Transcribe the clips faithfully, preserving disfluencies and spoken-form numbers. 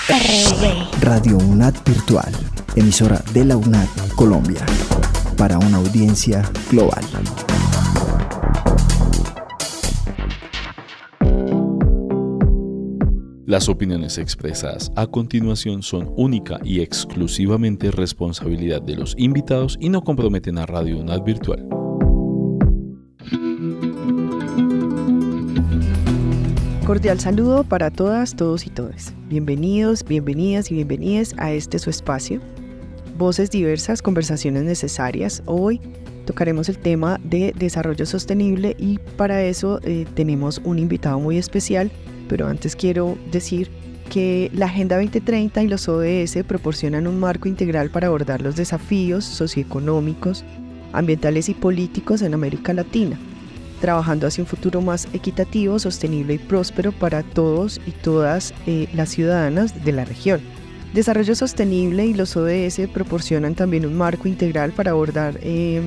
R V. Radio UNAD Virtual, emisora de la UNAD Colombia, para una audiencia global. Las opiniones expresadas a continuación son única y exclusivamente responsabilidad de los invitados y no comprometen a Radio UNAD Virtual. Cordial saludo para todas, todos y todes. Bienvenidos, bienvenidas y bienvenidas a este su espacio. Voces diversas, conversaciones necesarias. Hoy tocaremos el tema de desarrollo sostenible y para eso eh, tenemos un invitado muy especial, pero antes quiero decir que la Agenda veinte treinta y los O D S proporcionan un marco integral para abordar los desafíos socioeconómicos, ambientales y políticos en América Latina, trabajando hacia un futuro más equitativo, sostenible y próspero para todos y todas eh, las ciudadanas de la región. Desarrollo sostenible y los O D S proporcionan también un marco integral para abordar eh,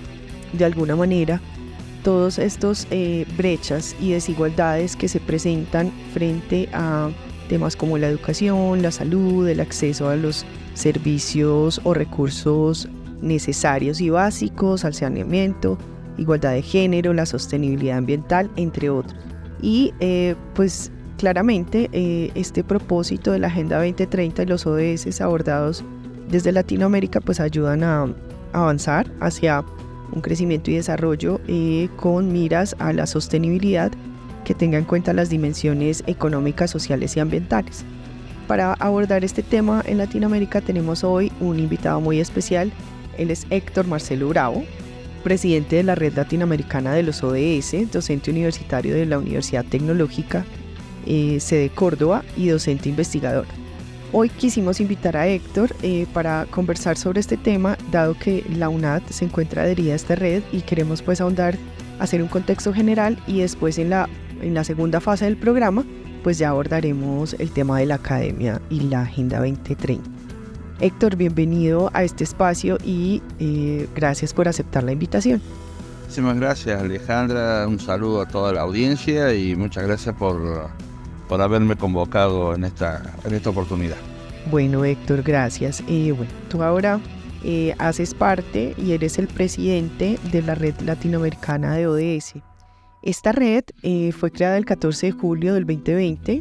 de alguna manera todos estos eh, brechas y desigualdades que se presentan frente a temas como la educación, la salud, el acceso a los servicios o recursos necesarios y básicos, al saneamiento, igualdad de género, la sostenibilidad ambiental, entre otros. Y eh, pues claramente eh, este propósito de la Agenda veinte treinta y los O D S abordados desde Latinoamérica pues ayudan a avanzar hacia un crecimiento y desarrollo eh, con miras a la sostenibilidad que tenga en cuenta las dimensiones económicas, sociales y ambientales. Para abordar este tema en Latinoamérica tenemos hoy un invitado muy especial. Él es Héctor Marcelo Bravo, presidente de la Red Latinoamericana de los O D S, docente universitario de la Universidad Tecnológica, eh, sede Córdoba y docente investigador. Hoy quisimos invitar a Héctor eh, para conversar sobre este tema, dado que la UNAD se encuentra adherida a esta red y queremos pues ahondar, hacer un contexto general y después en la, en la segunda fase del programa pues ya abordaremos el tema de la academia y la Agenda veinte treinta. Héctor, bienvenido a este espacio y eh, gracias por aceptar la invitación. Muchísimas gracias, Alejandra. Un saludo a toda la audiencia y muchas gracias por, por haberme convocado en esta, en esta oportunidad. Bueno, Héctor, gracias. Eh, bueno, tú ahora eh, haces parte y eres el presidente de la Red Latinoamericana de O D S. Esta red eh, fue creada el catorce de julio del veinte veinte.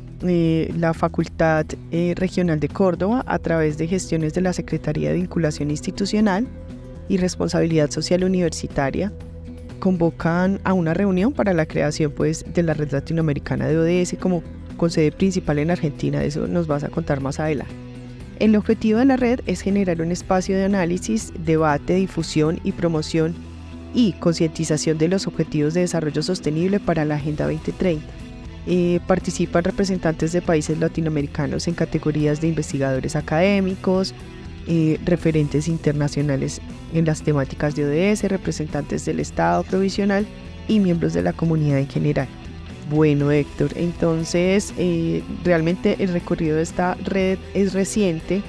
Eh, la Facultad eh, Regional de Córdoba, a través de gestiones de la Secretaría de Vinculación Institucional y Responsabilidad Social Universitaria, convocan a una reunión para la creación pues, de la Red Latinoamericana de O D S como con sede principal en Argentina. De eso nos vas a contar más adelante. El objetivo de la red es generar un espacio de análisis, debate, difusión y promoción y concientización de los objetivos de desarrollo sostenible para la Agenda veinte treinta. Eh, participan representantes de países latinoamericanos en categorías de investigadores académicos, eh, referentes internacionales en las temáticas de O D S, representantes del Estado provisional y miembros de la comunidad en general. Bueno, Héctor, entonces eh, realmente el recorrido de esta red es reciente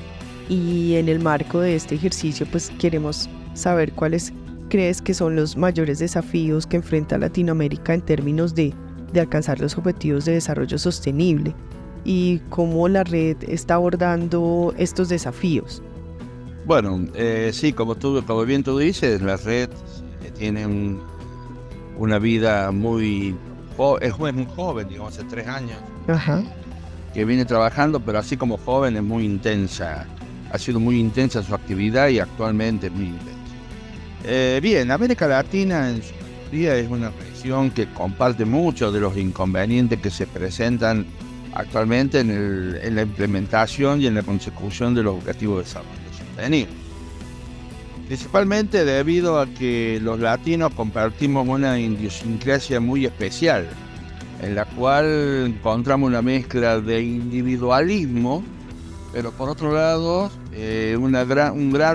y en el marco de este ejercicio pues queremos saber cuáles crees que son los mayores desafíos que enfrenta Latinoamérica en términos de de alcanzar los objetivos de desarrollo sostenible y cómo la red está abordando estos desafíos. Bueno, eh, sí, como, tú, como bien tú dices, la red tiene un, una vida muy, es muy joven, digamos, hace tres años, Ajá. que viene trabajando, pero así como joven es muy intensa, ha sido muy intensa su actividad y actualmente es muy intensa. Eh, bien, América Latina en su mayoría es una región que comparte muchos de los inconvenientes que se presentan actualmente en, el, en la implementación y en la consecución de los objetivos de desarrollo sostenible. Principalmente debido a que los latinos compartimos una idiosincrasia muy especial, en la cual encontramos una mezcla de individualismo, pero por otro lado eh, una gran, un gran,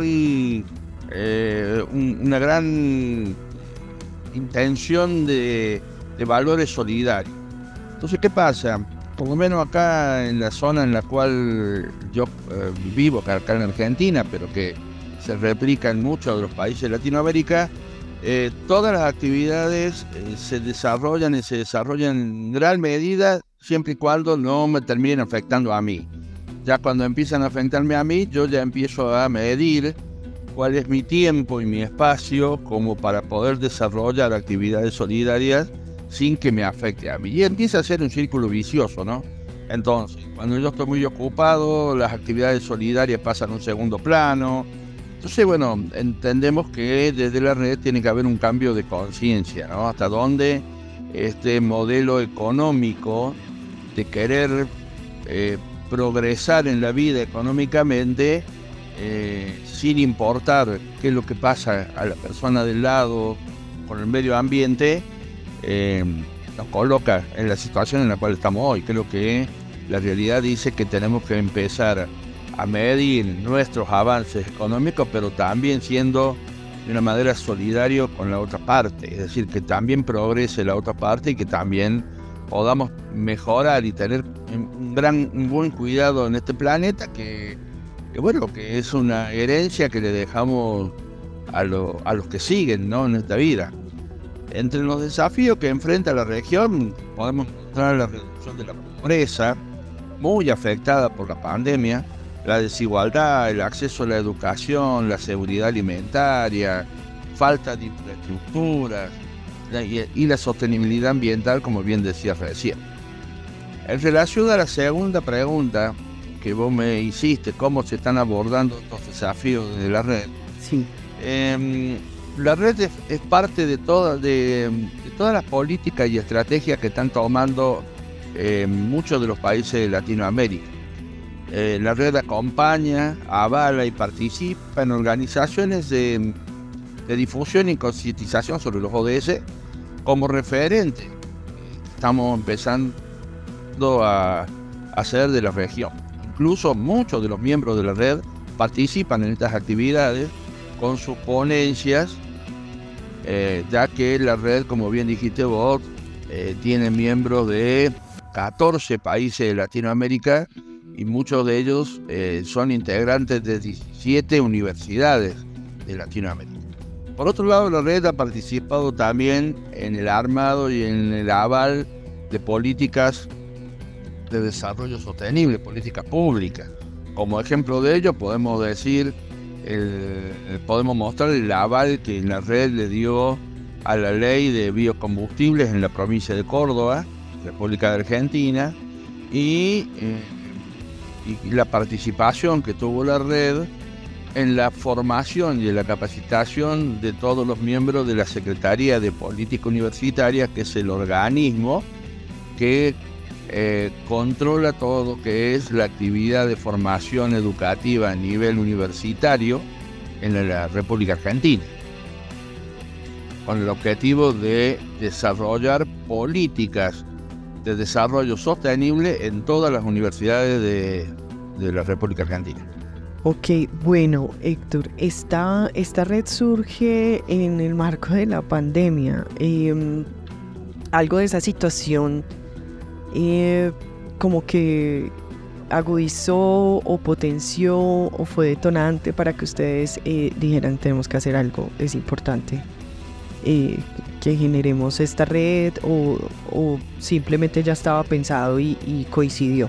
eh, un, una gran intención de, de valores solidarios. Entonces, ¿qué pasa? Por lo menos acá en la zona en la cual yo eh, vivo, acá en Argentina, pero que se replica en muchos de los países de Latinoamérica, eh, todas las actividades eh, se desarrollan y se desarrollan en gran medida siempre y cuando no me terminen afectando a mí. ya cuando empiezan a afectarme a mí, yo ya empiezo a medir cuál es mi tiempo y mi espacio como para poder desarrollar actividades solidarias sin que me afecte a mí. Y empieza a ser un círculo vicioso, ¿no? Entonces, cuando yo estoy muy ocupado, las actividades solidarias pasan a un segundo plano. Entonces, bueno, entendemos que desde la red tiene que haber un cambio de conciencia, ¿no? Hasta dónde este modelo económico de querer eh, progresar en la vida económicamente, eh, sin importar qué es lo que pasa a la persona del lado con el medio ambiente, eh, nos coloca en la situación en la cual estamos hoy. Creo que la realidad dice que tenemos que empezar a medir nuestros avances económicos, pero también siendo de una manera solidario con la otra parte, es decir, que también progrese la otra parte y que también podamos mejorar y tener un gran, un buen cuidado en este planeta que, que bueno, que es una herencia que le dejamos a, lo, a los que siguen, ¿no?, en esta vida. Entre los desafíos que enfrenta la región podemos encontrar la reducción de la pobreza, muy afectada por la pandemia, la desigualdad, el acceso a la educación, la seguridad alimentaria, falta de infraestructuras y, y la sostenibilidad ambiental, como bien decía recién. En relación a la segunda pregunta que vos me hiciste, cómo se están abordando estos desafíos de la red. Sí. Eh, la red es, es parte de, toda, de, de todas las políticas y estrategias que están tomando eh, muchos de los países de Latinoamérica. Eh, la red acompaña, avala y participa en organizaciones de, de difusión y concientización sobre los O D S como referente. Estamos empezando a hacer de la región. Incluso muchos de los miembros de la red participan en estas actividades con sus ponencias, eh, ya que la red, como bien dijiste vos, eh, tiene miembros de catorce países de Latinoamérica y muchos de ellos eh, son integrantes de diecisiete universidades de Latinoamérica. Por otro lado, la red ha participado también en el armado y en el aval de políticas de desarrollo sostenible, políticas públicas. Como ejemplo de ello podemos decir, el, podemos mostrar el aval que la red le dio a la ley de biocombustibles en la provincia de Córdoba, República de Argentina, y eh, y la participación que tuvo la red en la formación y en la capacitación de todos los miembros de la Secretaría de Política Universitaria, que es el organismo que eh, controla todo lo que es la actividad de formación educativa a nivel universitario en la, la República Argentina, con el objetivo de desarrollar políticas de desarrollo sostenible en todas las universidades de, de la República Argentina. Ok, bueno, Héctor, esta, esta red surge en el marco de la pandemia. Eh, algo de esa situación eh, como que agudizó o potenció o fue detonante para que ustedes eh, dijeran tenemos que hacer algo, es importante eh, que generemos esta red, o, o simplemente ya estaba pensado y, y coincidió.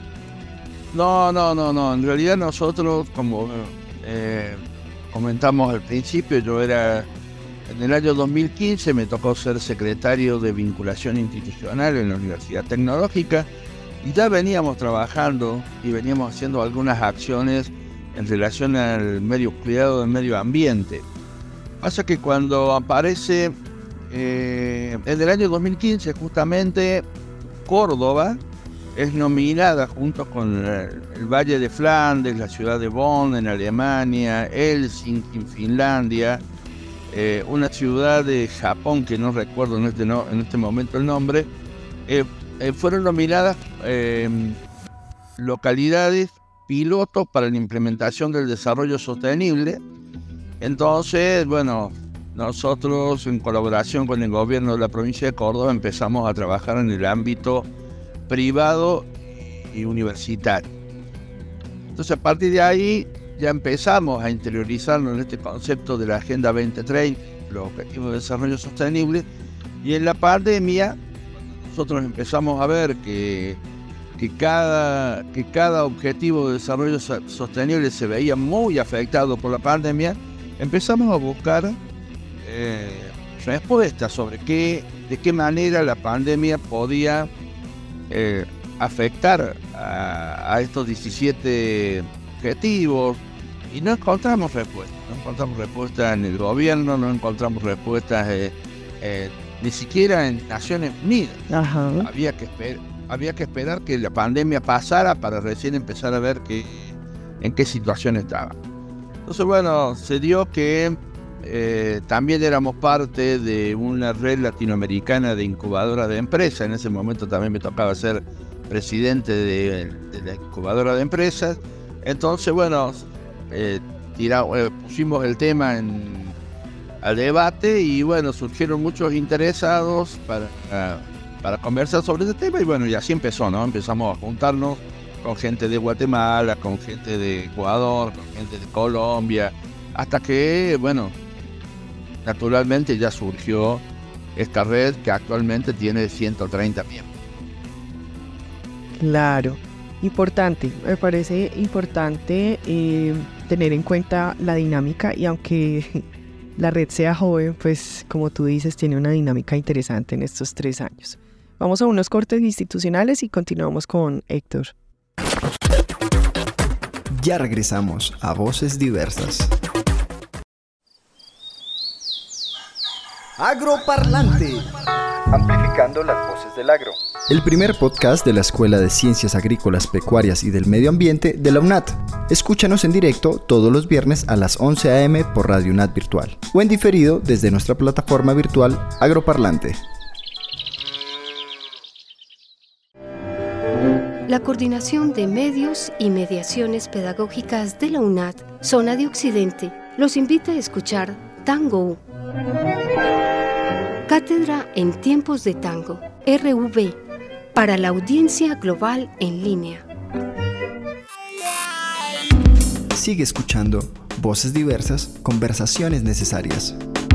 No, no, no, no. En realidad nosotros, como eh, comentamos al principio, yo era, en el año dos mil quince me tocó ser secretario de vinculación institucional en la Universidad Tecnológica y ya veníamos trabajando y veníamos haciendo algunas acciones en relación al medio cuidado del medio ambiente. Pasa que cuando aparece, eh, en el año dos mil quince justamente, Córdoba es nominada junto con el, el Valle de Flandes, la ciudad de Bonn en Alemania, Helsinki en Finlandia, eh, una ciudad de Japón que no recuerdo en este, no, en este momento el nombre, eh, eh, fueron nominadas eh, localidades pilotos para la implementación del desarrollo sostenible. Entonces, bueno, nosotros en colaboración con el gobierno de la provincia de Córdoba empezamos a trabajar en el ámbito privado y universitario. Entonces, a partir de ahí ya empezamos a interiorizarnos en este concepto de la Agenda veinte treinta, los Objetivos de Desarrollo Sostenible, y en la pandemia nosotros empezamos a ver que, que cada, que cada objetivo de desarrollo sostenible se veía muy afectado por la pandemia, empezamos a buscar eh, respuestas sobre qué, de qué manera la pandemia podía eh, afectar a, a estos diecisiete objetivos, y no encontramos respuestas, no encontramos respuestas en el gobierno, no encontramos respuestas eh, eh, ni siquiera en Naciones Unidas. Ajá. Había que esperar. Había que esperar que la pandemia pasara para recién empezar a ver que, en qué situación estaba. Entonces, bueno, se dio que eh, también éramos parte de una red latinoamericana de incubadoras de empresas. En ese momento también me tocaba ser presidente de, de la incubadora de empresas. Entonces, bueno, eh, tira, eh, pusimos el tema en, al debate y, bueno, surgieron muchos interesados para... Uh, para conversar sobre ese tema, y bueno, y así empezó, ¿no? Empezamos a juntarnos con gente de Guatemala, con gente de Ecuador, con gente de Colombia, hasta que, bueno, naturalmente ya surgió esta red que actualmente tiene ciento treinta miembros. Claro, importante, me parece importante eh, tener en cuenta la dinámica, y aunque la red sea joven, pues como tú dices, tiene una dinámica interesante en estos tres años. Vamos a unos cortes institucionales y continuamos con Héctor. Ya regresamos a Voces Diversas. Agroparlante. Amplificando las voces del agro. El primer podcast de la Escuela de Ciencias Agrícolas, Pecuarias y del Medio Ambiente de la UNAT. Escúchanos en directo todos los viernes a las once a eme por Radio UNAT Virtual o en diferido desde nuestra plataforma virtual Agroparlante. La Coordinación de Medios y Mediaciones Pedagógicas de la UNAT, Zona de Occidente, los invita a escuchar Tango. Cátedra en Tiempos de Tango, R V, para la audiencia global en línea. Sigue escuchando Voces Diversas, conversaciones necesarias.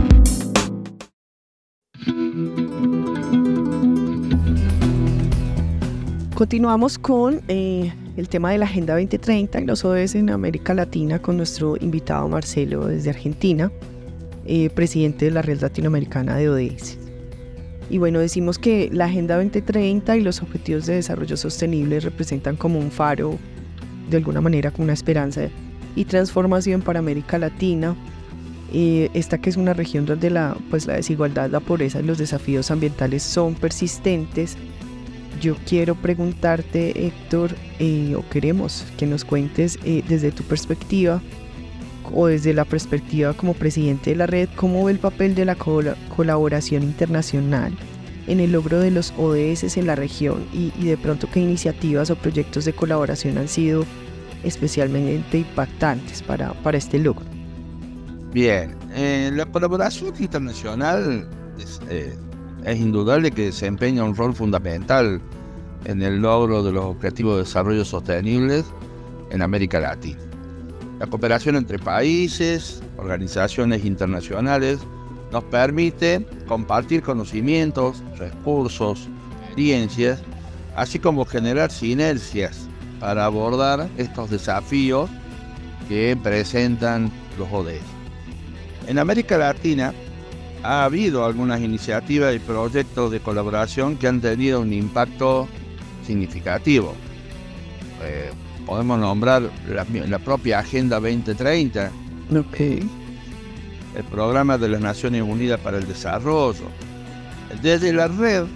Continuamos con eh, el tema de la Agenda veinte treinta y los O D S en América Latina con nuestro invitado Marcelo desde Argentina, eh, presidente de la Red Latinoamericana de O D S. Y bueno, decimos que la Agenda veinte treinta y los Objetivos de Desarrollo Sostenible representan como un faro, de alguna manera como una esperanza y transformación para América Latina, eh, esta que es una región donde la, pues la desigualdad, la pobreza y los desafíos ambientales son persistentes. Yo quiero preguntarte, Héctor, eh, o queremos que nos cuentes eh, desde tu perspectiva o desde la perspectiva como presidente de la red, cómo ve el papel de la col- colaboración internacional en el logro de los O D S en la región y, y de pronto qué iniciativas o proyectos de colaboración han sido especialmente impactantes para, para este logro. Bien, eh, la colaboración internacional es... Eh, Es indudable que desempeña un rol fundamental en el logro de los Objetivos de Desarrollo Sostenibles en América Latina. La cooperación entre países, organizaciones internacionales, nos permite compartir conocimientos, recursos, experiencias, así como generar sinergias para abordar estos desafíos que presentan los O D S. En América Latina, ha habido algunas iniciativas y proyectos de colaboración que han tenido un impacto significativo. Eh, podemos nombrar la, la propia Agenda veinte treinta, Okay. el Programa de las Naciones Unidas para el Desarrollo. Desde la red,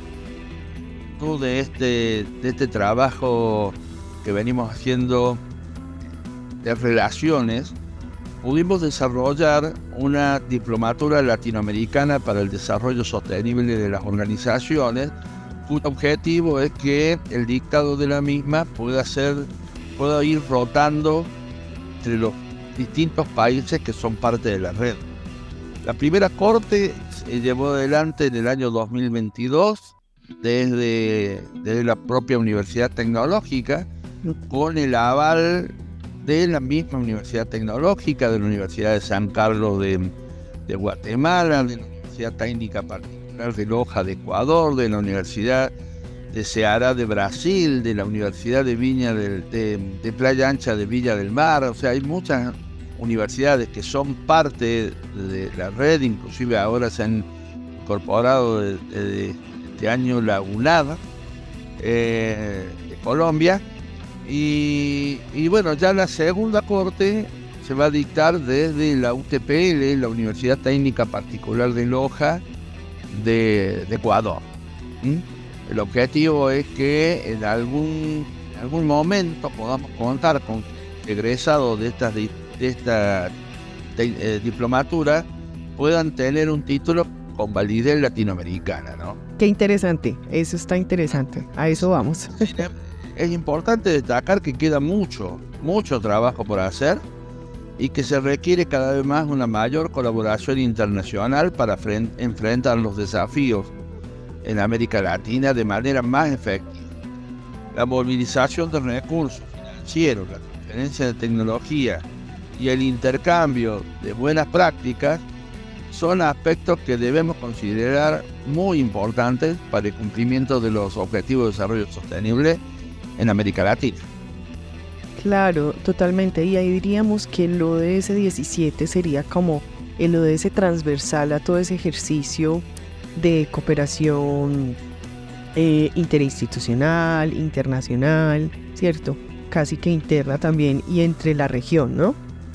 de este, de este trabajo que venimos haciendo de relaciones, pudimos desarrollar una diplomatura latinoamericana para el desarrollo sostenible de las organizaciones, cuyo objetivo es que el dictado de la misma pueda ser, pueda ir rotando entre los distintos países que son parte de la red. La primera corte se llevó adelante en el año dos mil veintidós desde, desde la propia Universidad Tecnológica, con el aval de la misma Universidad Tecnológica, de la Universidad de San Carlos de, de Guatemala, de la Universidad Técnica Particular de Loja de Ecuador, de la Universidad de Ceará de Brasil, de la Universidad de Viña del, de, de Playa Ancha de Villa del Mar. O sea, hay muchas universidades que son parte de la red, inclusive ahora se han incorporado de, de, de este año la UNAD eh, de Colombia. Y, y bueno, ya la segunda corte se va a dictar desde la U T P L, la Universidad Técnica Particular de Loja de, de Ecuador. ¿Mm? El objetivo es que en algún, en algún momento podamos contar con egresados de esta, de esta de, eh, diplomatura puedan tener un título con validez latinoamericana, ¿no? Qué interesante, eso está interesante, a eso vamos. Es importante destacar que queda mucho, mucho trabajo por hacer y que se requiere cada vez más una mayor colaboración internacional para fren- enfrentar los desafíos en América Latina de manera más efectiva. La movilización de recursos financieros, la transferencia de tecnología y el intercambio de buenas prácticas son aspectos que debemos considerar muy importantes para el cumplimiento de los Objetivos de Desarrollo Sostenible en América Latina. Claro, totalmente. Y ahí diríamos que el O D S diecisiete sería como el O D S transversal a todo ese ejercicio de cooperación eh, interinstitucional, internacional, ¿cierto? Casi que interna también y entre la región, ¿no?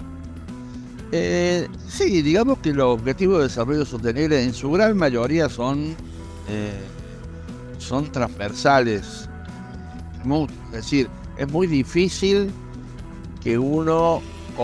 Eh, sí, digamos que los Objetivos de Desarrollo Sostenible en su gran mayoría son, eh, son transversales. Es decir, es muy difícil que uno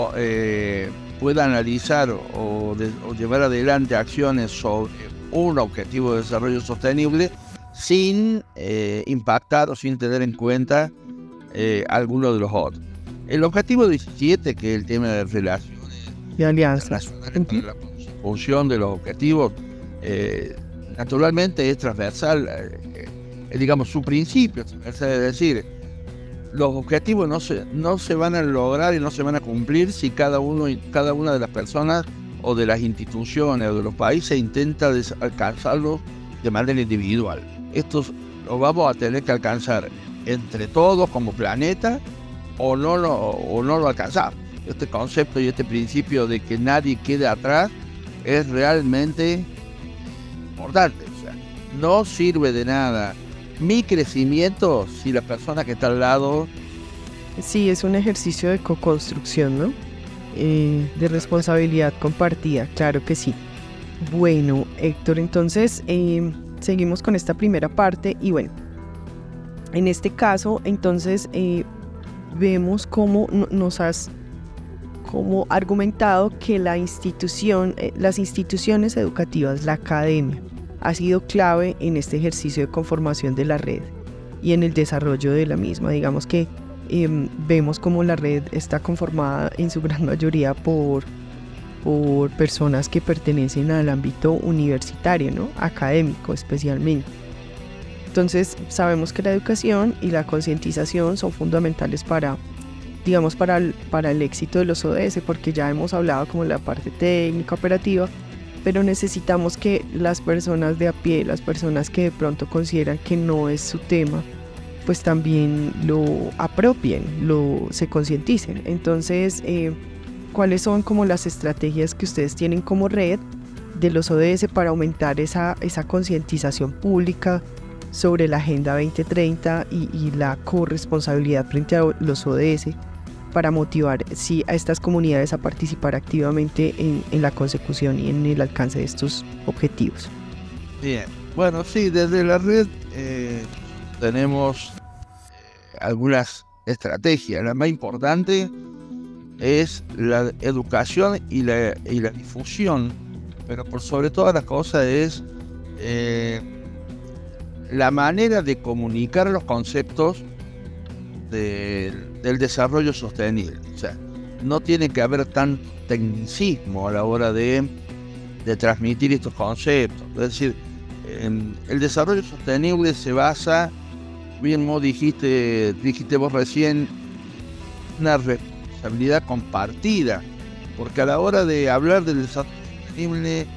eh, pueda analizar o, de, o llevar adelante acciones sobre un objetivo de desarrollo sostenible sin eh, impactar o sin tener en cuenta eh, alguno de los otros. El objetivo diecisiete, que es el tema de relaciones y alianzas, uh-huh. La consecución de los objetivos, eh, naturalmente es transversal, eh, eh, digamos, su principio, es decir, los objetivos no se, no se van a lograr y no se van a cumplir si cada uno y cada una de las personas o de las instituciones o de los países intenta des- alcanzarlos de manera individual. Esto lo vamos a tener que alcanzar entre todos como planeta o no lo, o no lo alcanzamos. Este concepto y este principio de que nadie quede atrás es realmente importante. O sea, no sirve de nada mi crecimiento si la persona que está al lado... Sí, es un ejercicio de co-construcción, ¿no? Eh, de responsabilidad compartida, claro que sí. Bueno, Héctor, entonces eh, seguimos con esta primera parte y bueno, en este caso, entonces eh, vemos cómo nos has como argumentado que la institución, eh, las instituciones educativas, la academia, ha sido clave en este ejercicio de conformación de la red y en el desarrollo de la misma. Digamos que eh, vemos como la red está conformada en su gran mayoría por, por personas que pertenecen al ámbito universitario, ¿no? Académico especialmente. Entonces sabemos que la educación y la concientización son fundamentales para, digamos, para el, para el éxito de los O D S, porque ya hemos hablado como la parte técnica, operativa, pero necesitamos que las personas de a pie, las personas que de pronto consideran que no es su tema, pues también lo apropien, lo, se concienticen. Entonces, eh, ¿cuáles son como las estrategias que ustedes tienen como red de los O D S para aumentar esa, esa concientización pública sobre la Agenda veinte treinta y, y la corresponsabilidad frente a los O D S, para motivar sí, a estas comunidades a participar activamente en, en la consecución y en el alcance de estos objetivos? Bien, bueno, sí, desde la red eh, tenemos eh, algunas estrategias. La más importante es la educación y la, y la difusión, pero por sobre todas las cosas es eh, la manera de comunicar los conceptos de, del desarrollo sostenible. O sea, no tiene que haber tanto tecnicismo a la hora de, de transmitir estos conceptos. Es decir, eh, el desarrollo sostenible se basa, bien vos dijiste, dijiste vos recién, una responsabilidad compartida, porque a la hora de hablar del desarrollo sostenible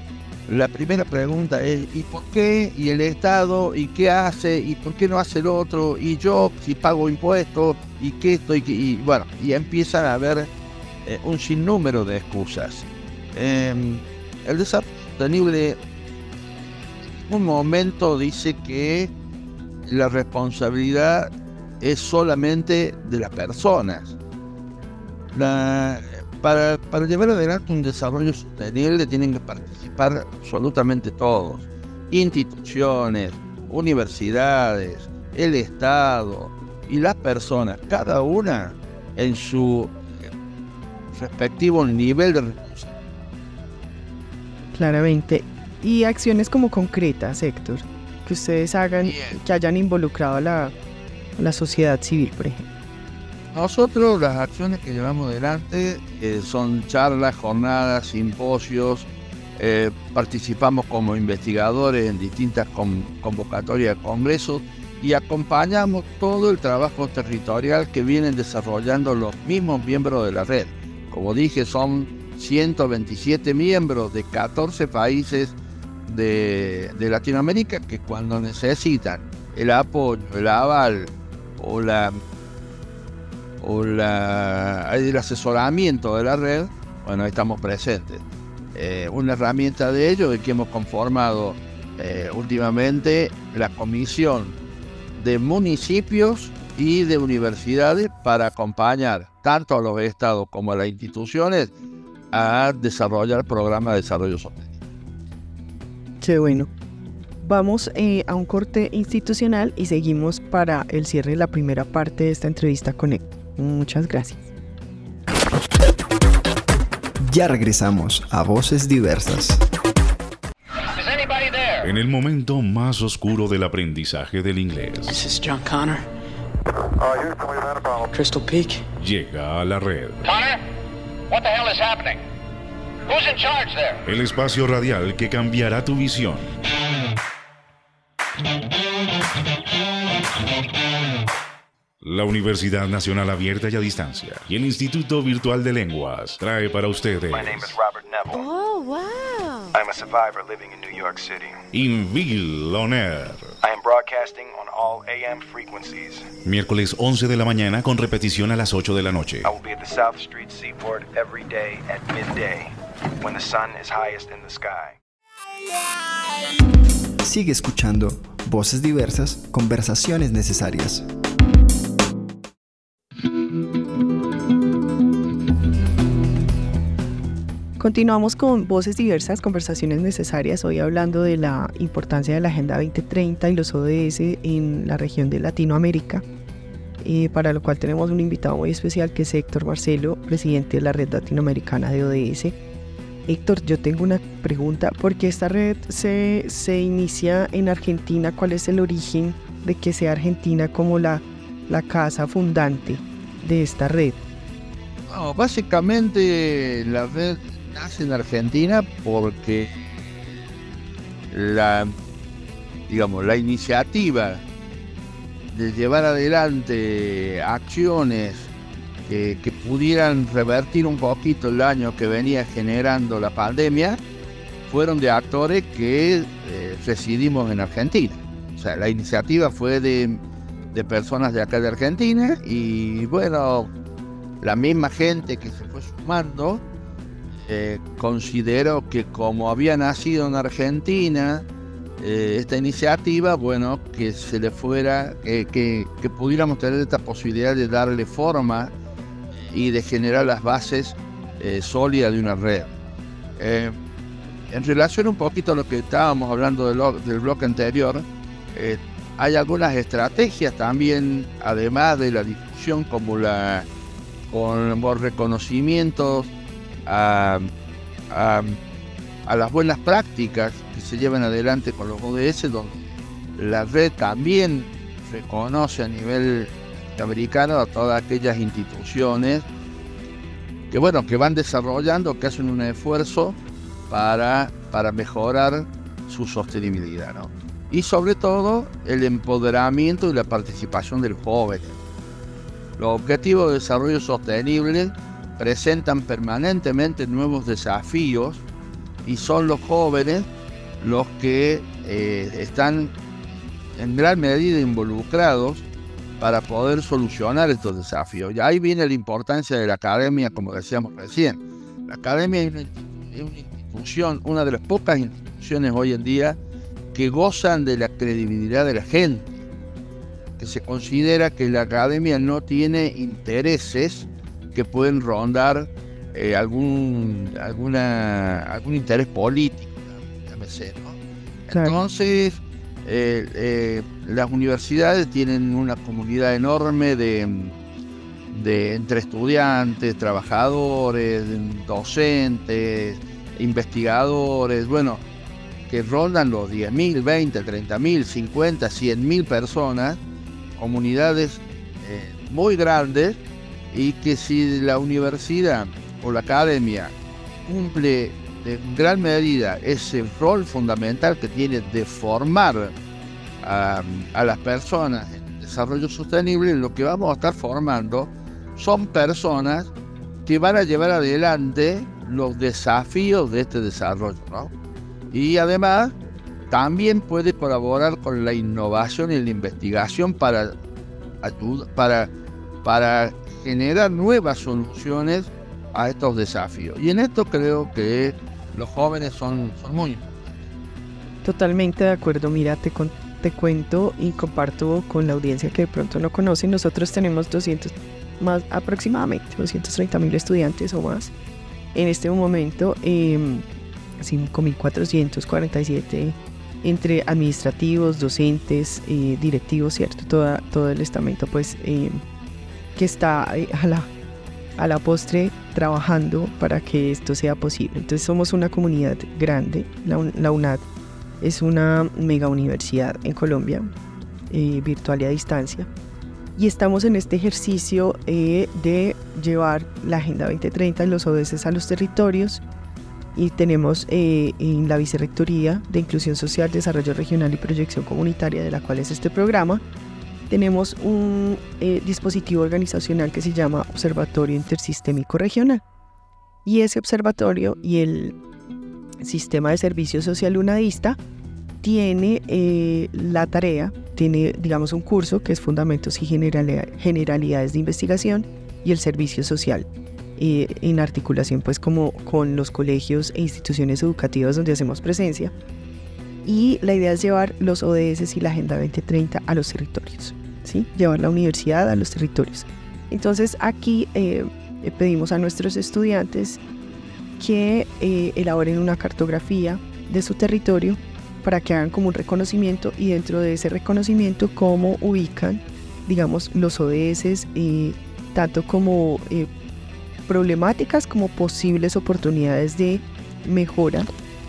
la primera pregunta es ¿y por qué? ¿Y el Estado? ¿Y qué hace? ¿Y por qué no hace el otro? ¿Y yo si pago impuestos? ¿Y qué estoy? Y bueno, y empiezan a haber eh, un sinnúmero de excusas. Eh, el desarrollo sostenible en un momento dice que la responsabilidad es solamente de las personas. La, para, para llevar adelante un desarrollo sostenible tienen que participar absolutamente todos. Instituciones, universidades, el Estado y las personas, cada una en su respectivo nivel de responsabilidad. Claramente. Y acciones como concretas, Héctor, que ustedes hagan, Bien. que hayan involucrado a la, a la sociedad civil, por ejemplo. Nosotros las acciones que llevamos adelante eh, son charlas, jornadas, simposios, eh, participamos como investigadores en distintas con, convocatorias de congresos y acompañamos todo el trabajo territorial que vienen desarrollando los mismos miembros de la red. Como dije, son ciento veintisiete miembros de catorce países de, de Latinoamérica que cuando necesitan el apoyo, el aval o la o la, el asesoramiento de la red, bueno, estamos presentes. Eh, una herramienta de ello es que hemos conformado eh, últimamente la comisión de municipios y de universidades para acompañar tanto a los estados como a las instituciones a desarrollar programas de desarrollo sostenible. Qué bueno. Vamos eh, a un corte institucional y seguimos para el cierre de la primera parte de esta entrevista con Héctor. Muchas gracias. Ya regresamos a Voces Diversas. En el momento más oscuro del aprendizaje del inglés. This is John Connor. Crystal Peak. Llega a la red. Connor, what the hell is happening? Who's in charge there? El espacio radial que cambiará tu visión. La Universidad Nacional Abierta y a Distancia y el Instituto Virtual de Lenguas trae para ustedes. My name is Robert Neville. Oh, wow. I'm a survivor living in New York City. Inville On Air. I am broadcasting on all A M frequencies. Miércoles once de la mañana con repetición a las ocho de la noche. I will be at the South Street Seaport every day at midday when the sun is highest in the sky. Sigue escuchando Voces Diversas, conversaciones necesarias. Continuamos con Voces Diversas, conversaciones necesarias, hoy hablando de la importancia de la Agenda veinte treinta y los O D S en la región de Latinoamérica, eh, para lo cual tenemos un invitado muy especial que es Héctor Marcelo, presidente de la Red Latinoamericana de O D S. Héctor, yo tengo una pregunta, ¿por qué esta red se, se inicia en Argentina? ¿Cuál es el origen de que sea Argentina como la, la casa fundante de esta red? No, básicamente la red nace en Argentina porque la, digamos, la iniciativa de llevar adelante acciones que, que pudieran revertir un poquito el daño que venía generando la pandemia fueron de actores que eh, residimos en Argentina. O sea, la iniciativa fue de, de personas de acá de Argentina y bueno, la misma gente que se fue sumando eh, consideró que como había nacido en Argentina eh, esta iniciativa, bueno, que se le fuera, eh, que, que pudiéramos tener esta posibilidad de darle forma y de generar las bases eh, sólidas de una red. Eh, en relación un poquito a lo que estábamos hablando del, del bloque anterior, eh, hay algunas estrategias también, además de la difusión como la con los reconocimientos a, a, a las buenas prácticas que se llevan adelante con los O D S, donde la red también reconoce a nivel americano a todas aquellas instituciones que bueno, que van desarrollando, que hacen un esfuerzo para, para mejorar su sostenibilidad, ¿no? Y sobre todo el empoderamiento y la participación del joven. Los objetivos de desarrollo sostenible presentan permanentemente nuevos desafíos y son los jóvenes los que eh, están en gran medida involucrados para poder solucionar estos desafíos. Y ahí viene la importancia de la academia, como decíamos recién. La academia es una, es una institución, una de las pocas instituciones hoy en día que gozan de la credibilidad de la gente, que se considera que la academia no tiene intereses que pueden rondar eh, algún, alguna, algún interés político, llámese, ¿no? Claro. Entonces, eh, eh, las universidades tienen una comunidad enorme de, de entre estudiantes, trabajadores, docentes, investigadores, bueno, que rondan los diez mil, veinte, treinta mil, cincuenta, cien mil personas, comunidades eh, muy grandes, y que si la universidad o la academia cumple en gran medida ese rol fundamental que tiene de formar a, a las personas en desarrollo sostenible, lo que vamos a estar formando son personas que van a llevar adelante los desafíos de este desarrollo, ¿no? Y además también puede colaborar con la innovación y la investigación para ayudar, para, para generar nuevas soluciones a estos desafíos. Y en esto creo que los jóvenes son, son muy importantes. Totalmente de acuerdo. Mira, te, con, te cuento y comparto con la audiencia que de pronto no conoce. Nosotros tenemos doscientos, más aproximadamente doscientos treinta mil estudiantes o más. En este momento, eh, cinco mil cuatrocientos cuarenta y siete entre administrativos, docentes, eh, directivos, ¿cierto? Toda, todo el estamento, pues, eh, que está eh, a la a la postre trabajando para que esto sea posible. Entonces somos una comunidad grande. La, la UNAD es una mega universidad en Colombia, eh, virtual y a distancia, y estamos en este ejercicio eh, de llevar la Agenda veinte treinta y los O D S a los territorios, y tenemos eh, en la Vicerrectoría de Inclusión Social, Desarrollo Regional y Proyección Comunitaria, de la cual es este programa, tenemos un eh, dispositivo organizacional que se llama Observatorio Intersistémico Regional. Y ese observatorio y el sistema de servicio social unadista tiene eh, la tarea, tiene, digamos, un curso que es Fundamentos y Generalidades de Investigación y el Servicio Social, eh, en articulación pues como con los colegios e instituciones educativas donde hacemos presencia. Y la idea es llevar los O D S y la Agenda veinte treinta a los territorios, ¿sí? Llevar la universidad a los territorios. Entonces aquí eh, pedimos a nuestros estudiantes que eh, elaboren una cartografía de su territorio para que hagan como un reconocimiento, y dentro de ese reconocimiento cómo ubican, digamos, los O D S, eh, tanto como eh, problemáticas como posibles oportunidades de mejora,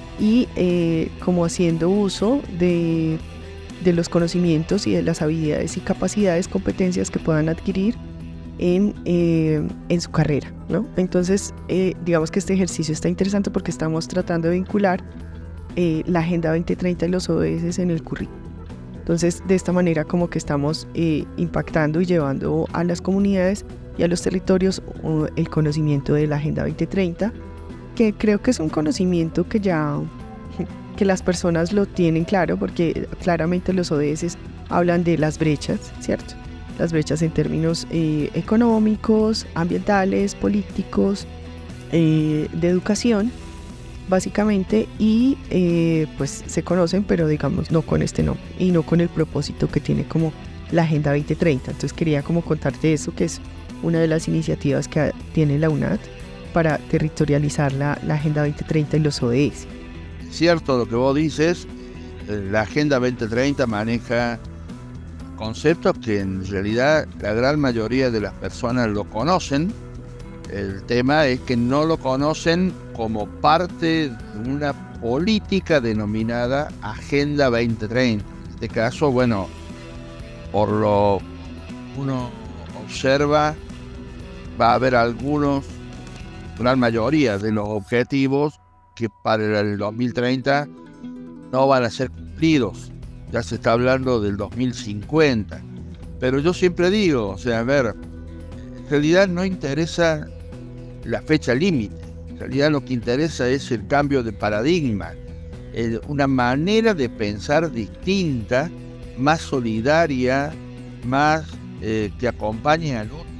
y eh, como haciendo uso de, de los conocimientos y de las habilidades y capacidades, competencias que puedan adquirir en, eh, en su carrera, ¿no? Entonces, eh, digamos que este ejercicio está interesante porque estamos tratando de vincular eh, la Agenda veinte treinta y los O D S en el currículo. Entonces, de esta manera como que estamos eh, impactando y llevando a las comunidades y a los territorios uh, el conocimiento de la Agenda veinte treinta, que creo que es un conocimiento que ya que las personas lo tienen claro, porque claramente los O D S hablan de las brechas, ¿cierto? Las brechas en términos eh, económicos, ambientales, políticos, eh, de educación, básicamente, y eh, pues se conocen, pero digamos no con este nombre y no con el propósito que tiene como la Agenda veinte treinta. Entonces quería como contarte eso, que es una de las iniciativas que tiene la UNAD para territorializar la, la Agenda veinte treinta y los O D S. Cierto lo que vos dices, la Agenda veinte treinta maneja conceptos que en realidad la gran mayoría de las personas lo conocen. El tema es que no lo conocen como parte de una política denominada Agenda veinte treinta. En este caso, bueno, por lo uno observa, va a haber algunos, gran mayoría de los objetivos que para el dos mil treinta no van a ser cumplidos. Ya se está hablando del dos mil cincuenta. Pero yo siempre digo, o sea, a ver, en realidad no interesa la fecha límite. En realidad lo que interesa es el cambio de paradigma, eh, una manera de pensar distinta, más solidaria, más eh, que acompañe al otro,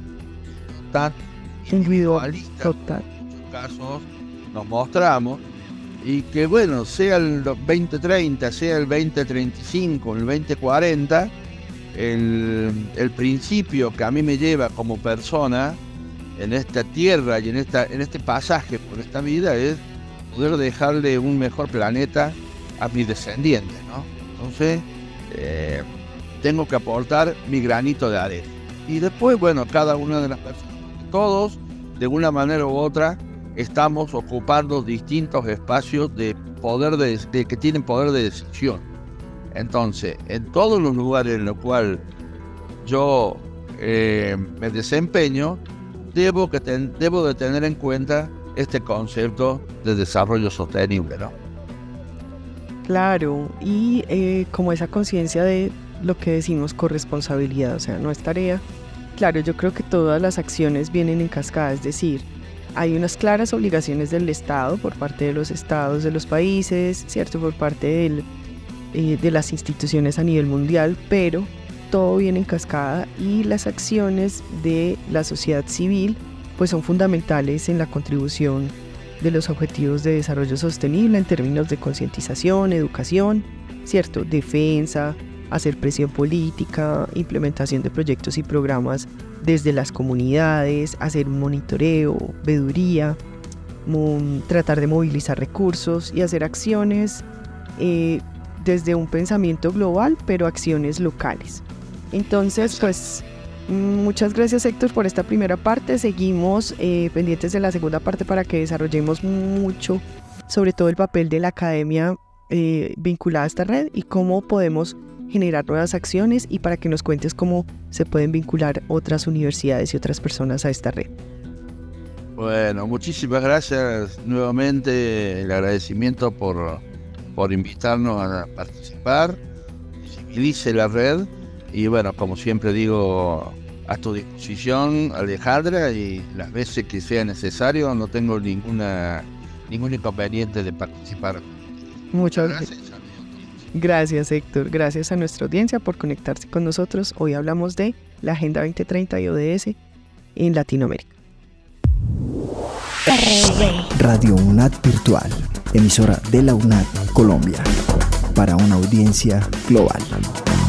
tan individualista. Total. En muchos casos nos mostramos, y que bueno, sea el veinte treinta, sea el veinte treinta y cinco, el veinte cuarenta, el, el principio que a mí me lleva como persona en esta tierra y en, esta, en este pasaje por esta vida es poder dejarle un mejor planeta a mis descendientes, ¿no? Entonces, eh, tengo que aportar mi granito de arena. Y después, bueno, cada una de las personas, todos, de una manera u otra, estamos ocupando distintos espacios de poder de, de que tienen poder de decisión. Entonces, en todos los lugares en los cuales yo eh, me desempeño, debo, que ten, debo de tener en cuenta este concepto de desarrollo sostenible, ¿no? Claro, y eh, como esa conciencia de lo que decimos corresponsabilidad, o sea, no es tarea. Claro, yo creo que todas las acciones vienen en cascada, es decir, hay unas claras obligaciones del Estado por parte de los estados de los países, ¿cierto? Por parte del, eh, de las instituciones a nivel mundial, pero todo viene en cascada y las acciones de la sociedad civil pues son fundamentales en la contribución de los objetivos de desarrollo sostenible en términos de concientización, educación, ¿cierto? Defensa, hacer presión política, implementación de proyectos y programas desde las comunidades, hacer un monitoreo, veeduría, tratar de movilizar recursos y hacer acciones eh, desde un pensamiento global, pero acciones locales. Entonces, pues, muchas gracias, Héctor, por esta primera parte. Seguimos eh, pendientes de la segunda parte para que desarrollemos mucho, sobre todo el papel de la academia eh, vinculada a esta red y cómo podemos generar nuevas acciones, y para que nos cuentes cómo se pueden vincular otras universidades y otras personas a esta red. Bueno, muchísimas gracias nuevamente, el agradecimiento por, por invitarnos a participar, visibilice la red, y bueno, como siempre digo, a tu disposición, Alejandra, y las veces que sea necesario, no tengo ninguna ningún inconveniente de participar. Muchas gracias. Gracias, Héctor. Gracias a nuestra audiencia por conectarse con nosotros. Hoy hablamos de la Agenda veinte treinta y O D S en Latinoamérica. Radio UNAD Virtual, emisora de la UNAD Colombia, para una audiencia global.